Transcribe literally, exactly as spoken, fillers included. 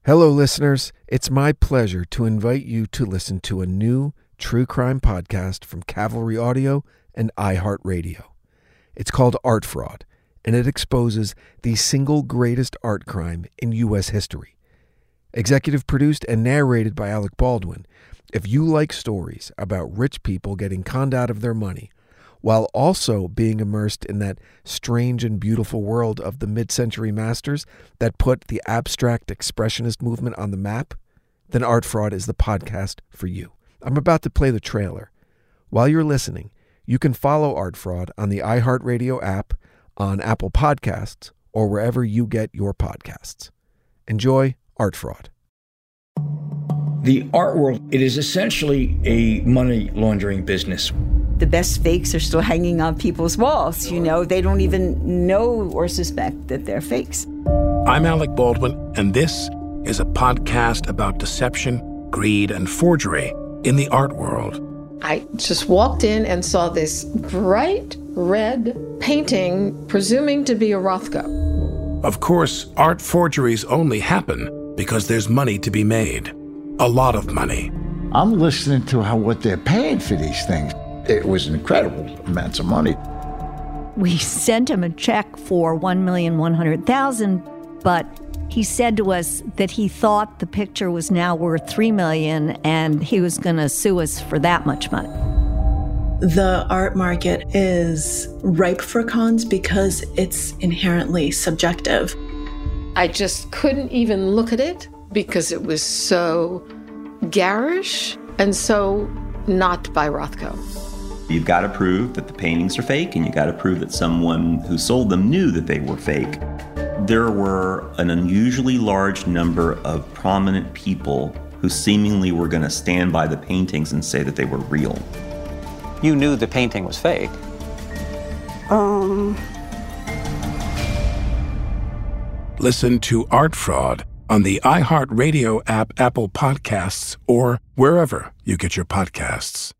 Hello, listeners. It's my pleasure to invite you to listen to a new true crime podcast from Cavalry Audio and iHeartRadio. It's called Art Fraud, and it exposes the single greatest art crime in U S history. Executive produced and narrated by Alec Baldwin. If you like stories about rich people getting conned out of their money, while also being immersed in that strange and beautiful world of the mid-century masters that put the abstract expressionist movement on the map, then Art Fraud is the podcast for you. I'm about to play the trailer. While you're listening, you can follow Art Fraud on the iHeartRadio app, on Apple Podcasts, or wherever you get your podcasts. Enjoy Art Fraud. The art world, it is essentially a money laundering business. The best fakes are still hanging on people's walls. You know, they don't even know or suspect that they're fakes. I'm Alec Baldwin, and this is a podcast about deception, greed, and forgery in the art world. I just walked in and saw this bright red painting, presuming to be a Rothko. Of course, art forgeries only happen because there's money to be made. A lot of money. I'm listening to how what they're paying for these things. It was incredible amounts of money. We sent him a check for one million one hundred thousand dollars, but he said to us that he thought the picture was now worth three million dollars and he was going to sue us for that much money. The art market is ripe for cons because it's inherently subjective. I just couldn't even look at it because it was so garish and so not by Rothko. You've got to prove that the paintings are fake, and you got to prove that someone who sold them knew that they were fake. There were an unusually large number of prominent people who seemingly were going to stand by the paintings and say that they were real. You knew the painting was fake. Um. Listen to Art Fraud on the iHeartRadio app, Apple Podcasts, or wherever you get your podcasts.